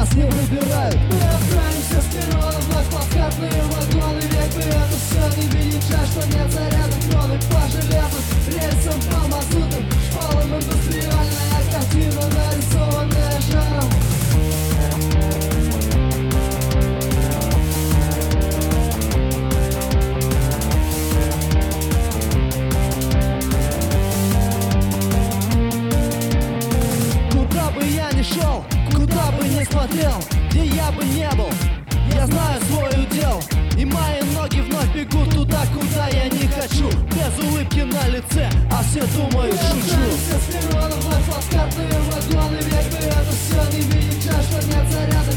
нас не выбирают. Мы отправимся с перрона вновь плацкартные вагоны. Век бы это все не видеть, жаль, что нет зарядок. Кроны по железным рельсам, по мазутам, шпалам. Индустриальная картина, нарисованная жаром. Куда бы я ни шел, куда бы ни смотрел, где я бы не был, я знаю свой удел. И мои ноги вновь бегут туда, куда я не хочу. Без улыбки на лице, а все думают, шучу. Отправимся с перрона вновь плацкартные вагоны. Век бы это все не видеть, жаль, что нет зарядок.